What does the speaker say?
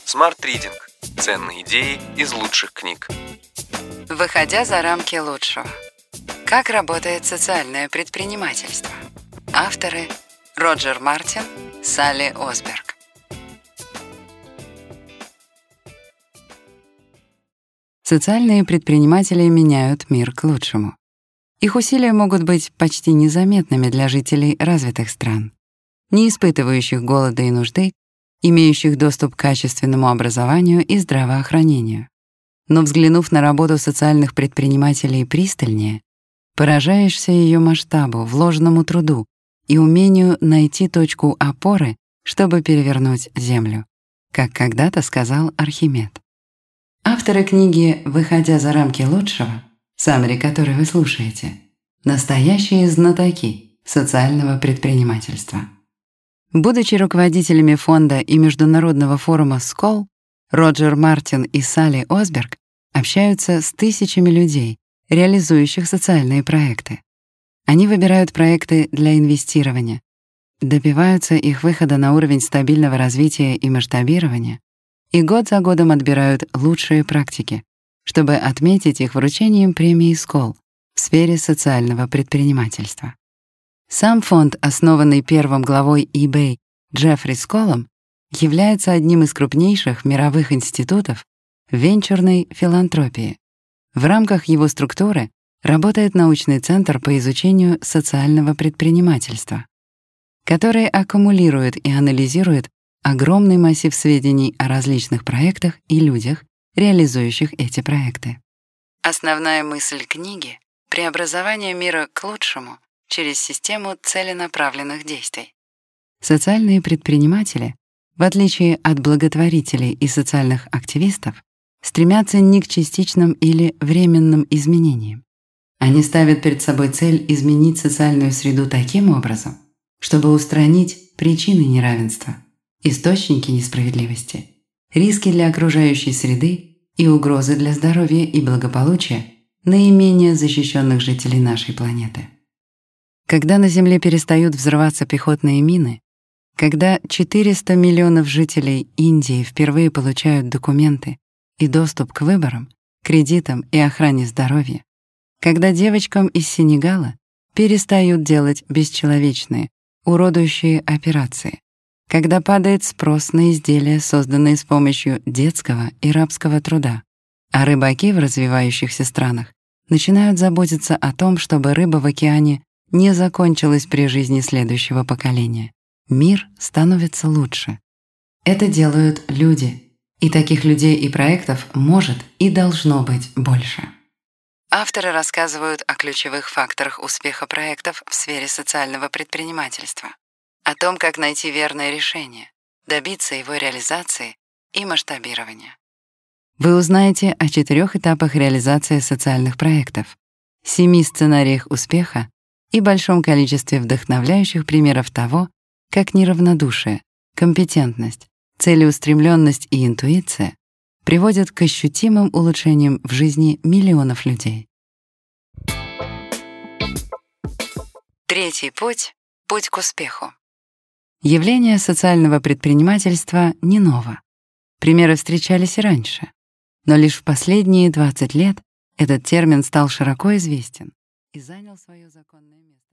Smart Reading. Ценные идеи из лучших книг. Выходя за рамки лучшего. Как работает социальное предпринимательство? Авторы Роджер Мартин, Салли Осберг. Социальные предприниматели меняют мир к лучшему. Их усилия могут быть почти незаметными для жителей развитых стран, не испытывающих голода и нужды, имеющих доступ к качественному образованию и здравоохранению. Но взглянув на работу социальных предпринимателей пристальнее, поражаешься ее масштабу, вложенному труду и умению найти точку опоры, чтобы перевернуть Землю, как когда-то сказал Архимед. Авторы книги «Выходя за рамки лучшего», саммари которой вы слушаете, настоящие знатоки социального предпринимательства. Будучи руководителями фонда и международного форума СКОЛ, Роджер Мартин и Салли Осберг общаются с тысячами людей, реализующих социальные проекты. Они выбирают проекты для инвестирования, добиваются их выхода на уровень стабильного развития и масштабирования и год за годом отбирают лучшие практики, чтобы отметить их вручением премии СКОЛ в сфере социального предпринимательства. Сам фонд, основанный первым главой eBay Джеффри Сколом, является одним из крупнейших мировых институтов венчурной филантропии. В рамках его структуры работает научный центр по изучению социального предпринимательства, который аккумулирует и анализирует огромный массив сведений о различных проектах и людях, реализующих эти проекты. Основная мысль книги — преобразование мира к лучшему через систему целенаправленных действий. Социальные предприниматели, в отличие от благотворителей и социальных активистов, стремятся не к частичным или временным изменениям. Они ставят перед собой цель изменить социальную среду таким образом, чтобы устранить причины неравенства, источники несправедливости, риски для окружающей среды и угрозы для здоровья и благополучия наименее защищенных жителей нашей планеты. Когда на Земле перестают взрываться пехотные мины, когда 400 миллионов жителей Индии впервые получают документы и доступ к выборам, кредитам и охране здоровья, когда девочкам из Сенегала перестают делать бесчеловечные, уродующие операции, когда падает спрос на изделия, созданные с помощью детского и рабского труда, а рыбаки в развивающихся странах начинают заботиться о том, чтобы рыба в океане не закончилась при жизни следующего поколения. Мир становится лучше. Это делают люди, и таких людей и проектов может и должно быть больше. Авторы рассказывают о ключевых факторах успеха проектов в сфере социального предпринимательства, о том, как найти верное решение, добиться его реализации и масштабирования. Вы узнаете о 4 этапах реализации социальных проектов, 7 сценариях успеха и большом количестве вдохновляющих примеров того, как неравнодушие, компетентность, целеустремленность и интуиция приводят к ощутимым улучшениям в жизни миллионов людей. Третий путь — путь к успеху. Явление социального предпринимательства не ново. Примеры встречались и раньше. Но лишь в последние 20 лет этот термин стал широко известен и занял свое законное место.